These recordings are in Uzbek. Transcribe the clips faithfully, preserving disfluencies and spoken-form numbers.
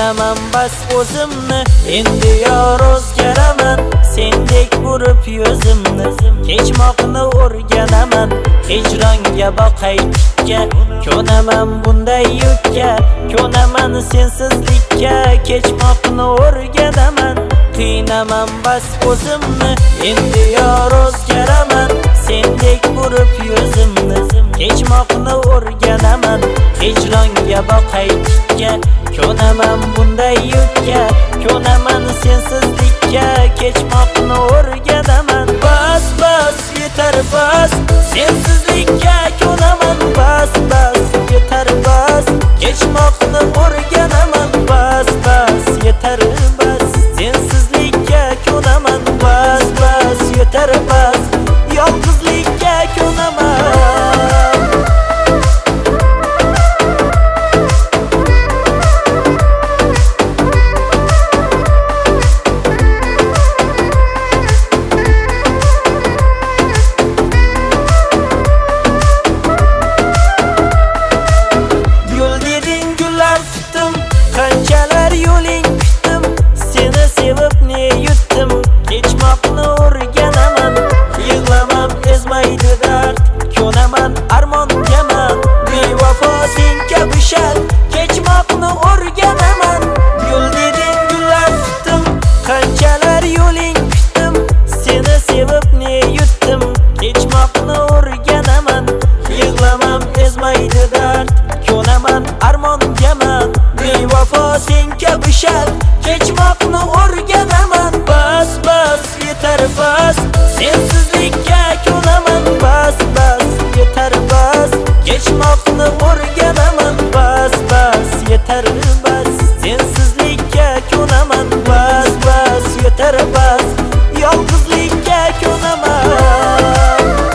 qiynaman bas o'zimni, endi yor o'zgaraman, sendek burib yuzimni. Kechmoqni o'rganaman, hijronga boqay tikka, ko'naman bunday yukka, ko'naman sensizlikka. Kechmoqni o'rganaman, qiynaman bas o'zimni, endi yor o'zgaraman, sendek burib yuzimni. Kechmoqni o'rganaman, hijronga boqay tikka, ko'naman bunday yukka, ko'naman sensizlikka. Kechmoqni o'rganaman, bas bas yetar bas, sensizlikka ko'naman, bas bas yetar bas. Kechmoqni o'rganaman, bas bas yetar bas, sensizlikka ko'naman, bas bas yetar bas, yolg'izlikka ko'naman. Qanchalar yo'ling kutdim, seni sevib ne yutdim. Kechmoqni o'rganaman, yig'lamam ezmaydi dard, ko'naman armongaman, bevafo sen kabi shar. Kechmoqni o'rganaman, yo'l deding gullar tutdim, qanchalar yo'ling kutdim, seni sevib ne yutdim. Kechmoqni o'rganaman, yig'lamam ezmaydi dard, ko'naman armongaman, bevafo sen kabi shar. Kechmoqni o'rganaman, bas bas yetar bas, sensizlikka ko'naman, bas bas yetar bas. Kechmoqni o'rganaman, bas bas yetar bas, sensizlikka ko'naman, bas bas yetar bas, yolg'izlikka ko'naman.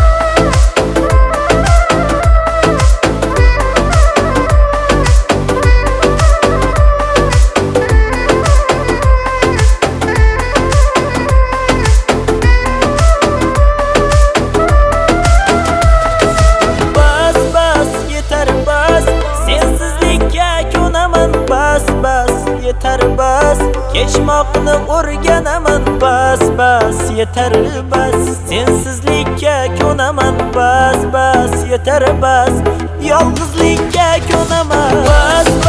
Yetar bas, kechmoqni o'rganaman, bas bas yetar bas, sensizlikka ko'naman, bas bas yetar bas, yolg'izlikka ko'naman, bas bas